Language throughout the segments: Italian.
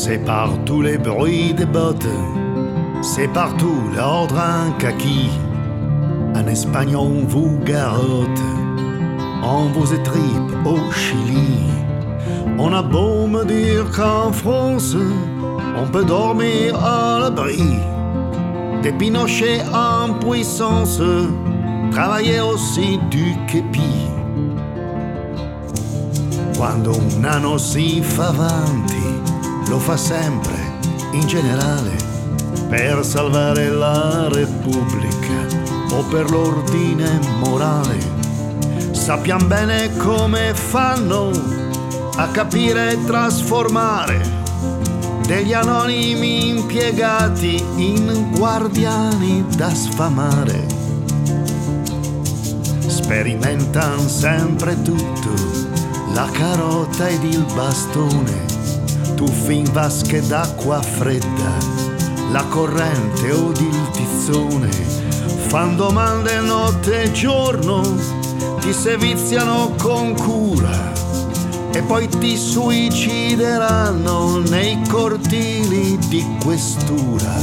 C'est partout les bruits des bottes, c'est partout l'ordre en kaki. En Espagne on vous garotte, on vous étripe au Chili. On a beau me dire qu'en France, on peut dormir à l'abri des Pinochet en puissance, travailler aussi du képi. Quando un anno si fa avanti, lo fa sempre, in generale, per salvare la Repubblica o per l'ordine morale. Sappiamo bene come fanno a capire e trasformare degli anonimi impiegati in guardiani da sfamare. Sperimentan sempre tutto, la carota ed il bastone, tuffi in vasche d'acqua fredda, la corrente o il tizzone, fan domande notte e giorno, ti seviziano con cura e poi ti suicideranno nei cortili di questura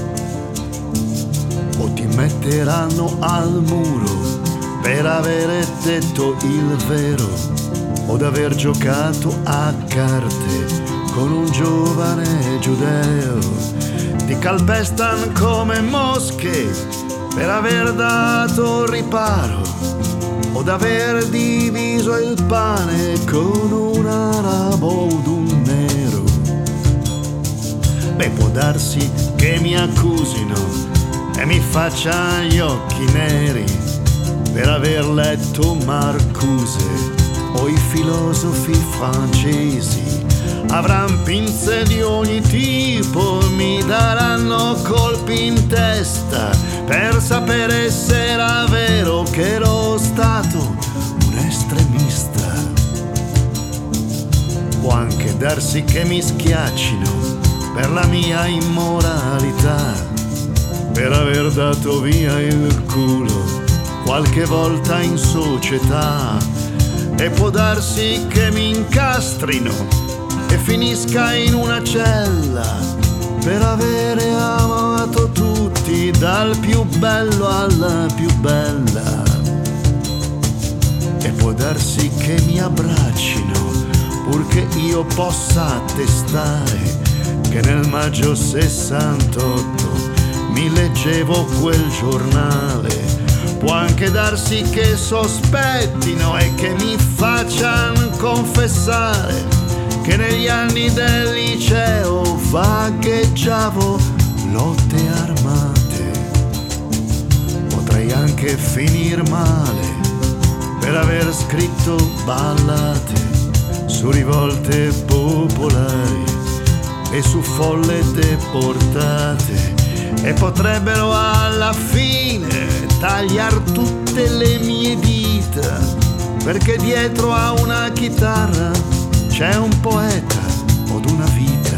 o ti metteranno al muro per avere detto il vero o d'aver giocato a carte con un giovane giudeo. Ti calpestan come mosche per aver dato riparo o d'aver diviso il pane con un arabo o un nero. Beh, può darsi che mi accusino e mi faccia gli occhi neri per aver letto Marcuse o i filosofi francesi. Avran pinze di ogni tipo, mi daranno colpi in testa per sapere se era vero che ero stato un estremista. Può anche darsi che mi schiaccino per la mia immoralità, per aver dato via il culo qualche volta in società. E può darsi che mi incastrino e finisca in una cella per avere amato tutti, dal più bello alla più bella. E può darsi che mi abbraccino purché io possa attestare che nel maggio 68 mi leggevo quel giornale. Può anche darsi che sospettino e che mi facciano confessare che negli anni del liceo vagheggiavo lotte armate. Potrei anche finir male per aver scritto ballate su rivolte popolari e su folle deportate. E potrebbero alla fine tagliar tutte le mie dita, perché dietro a una chitarra c'è un poeta od una vita.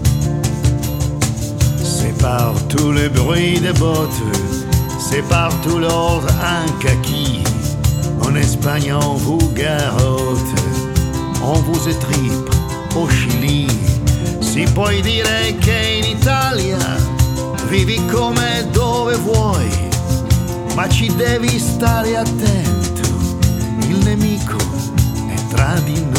C'est partout le bruit des bottes, c'est partout l'ordre en kaki. En Espagne on vous garotte, on vous étripe au Chili. Si puoi dire che in Italia vivi come dove vuoi, ma ci devi stare attento, il nemico è tra di noi.